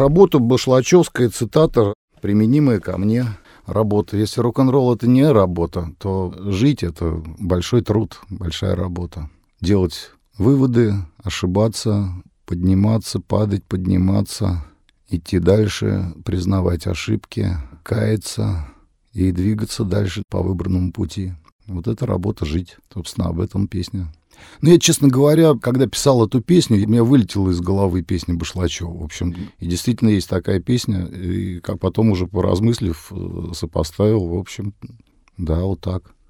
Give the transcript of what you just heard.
Работа башлачевская, цитата, применимая ко мне. Работа. Если рок-н-ролл — это не работа, то жить — это большой труд, большая работа. Делать выводы, ошибаться, подниматься, падать, подниматься, идти дальше, признавать ошибки, каяться и двигаться дальше по выбранному пути. Вот это работа — жить. Собственно, об этом песня. Но я, честно говоря, когда писал эту песню, у меня вылетела из головы песня Башлачева. В общем, и действительно есть такая песня, и как потом уже поразмыслив, сопоставил, в общем, да, вот так.